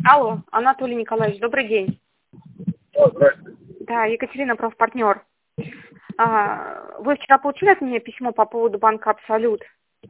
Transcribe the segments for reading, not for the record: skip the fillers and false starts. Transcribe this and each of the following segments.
Алло, Анатолий Николаевич, добрый день. Здравствуйте. Да, Екатерина, профпартнер. Вы вчера получили от меня письмо по поводу банка «Абсолют»?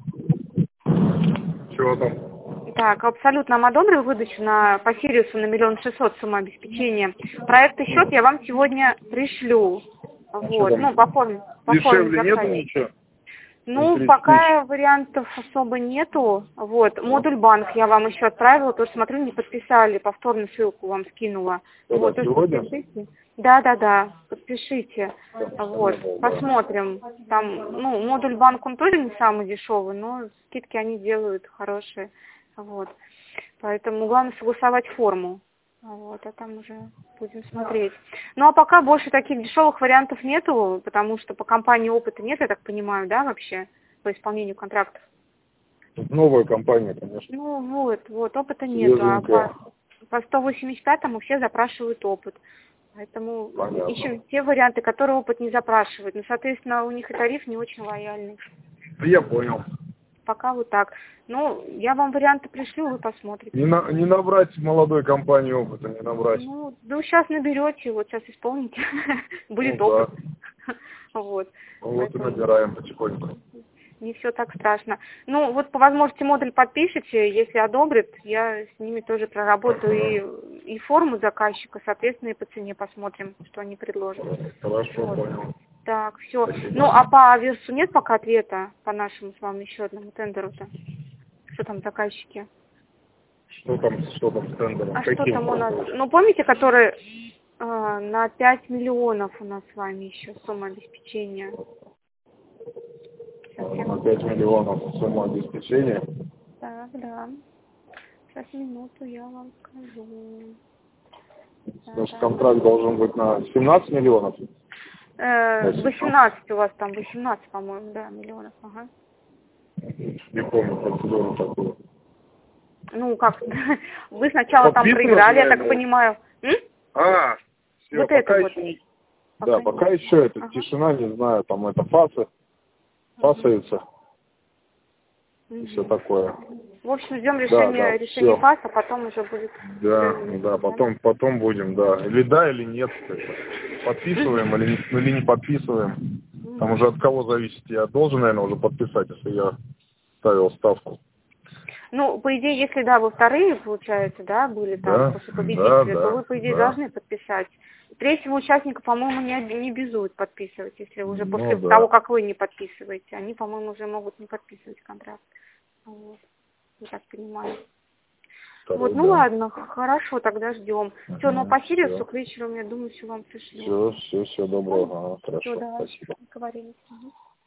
Чего там? Так, «Абсолют» нам одобрил выдачу по Сириусу на 1 600 000 сумма обеспечения. Проект и счет я вам сегодня пришлю. Вот, ну, по форме. Дешевле нету ничего? Ну, пока вариантов особо нету. Вот, модуль банк я вам еще отправила, тоже смотрю, не подписали, повторно ссылку вам скинула. Вот, сегодня? Да, подпишите. Вот, посмотрим. Там, ну, модуль банк, он тоже не самый дешевый, но скидки они делают хорошие. Вот, поэтому главное согласовать форму. Вот, а там уже будем смотреть. Ну, а пока больше таких дешевых вариантов нету, потому что по компании опыта нет, я так понимаю, да, вообще, по исполнению контрактов? Новая компания, конечно. Ну, вот, опыта нету, а по 185-му все запрашивают опыт. Поэтому ищем те варианты, которые опыт не запрашивают. Ну, соответственно, у них и тариф не очень лояльный. Я понял. Пока вот так. Ну, я вам варианты пришлю, вы посмотрите. Не набрать молодой компании опыта, не набрать. Ну, сейчас наберете, вот сейчас исполните. Будет опыт. Вот. Вот и набираем потихоньку. Не все так страшно. Ну, вот по возможности модуль подпишите, если одобрят, я с ними тоже проработаю и форму заказчика, соответственно, и по цене посмотрим, что они предложат. Хорошо, понял. Так, все. Ну, а по Аверсу нет пока ответа по нашему с вами еще одному тендеру-то? Что там заказчики? Что там с тендером? А что там у нас? Ну, помните, который на 5 миллионов у нас с вами еще сумма обеспечения? На 5 миллионов сумма обеспечения? Так, да. Сейчас, минуту, я вам скажу. Значит, контракт должен быть на 17 миллионов? 18 у вас там, 18, по-моему, да, миллионов, ага. Не помню процедуру такую. Ну, как, вы сначала там проиграли, я так понимаю. Все, вот пока это еще... Вот. Да, пока еще это тишина, не знаю, там это фасаются. И все такое. В общем, ждем решения фаса, потом уже будет... Да, потом будем, да. Или нет. Подписываем или не подписываем. Там уже от кого зависит. Я должен, наверное, уже подписать, если я ставил ставку. Ну, по идее, если, да, вы вторые, получается, да, были там после победителя, то вы, по идее, должны подписать. Третьего участника, по-моему, не обязуют подписывать, если уже после того, как вы не подписываете. Они, по-моему, уже могут не подписывать контракт. Вот. Я так понимаю. Вот, ну ладно, хорошо, тогда ждем. Все, ну по Сириусу к вечеру, я думаю, все вам пришлю. Все, доброго. Хорошо, да, спасибо. договорились.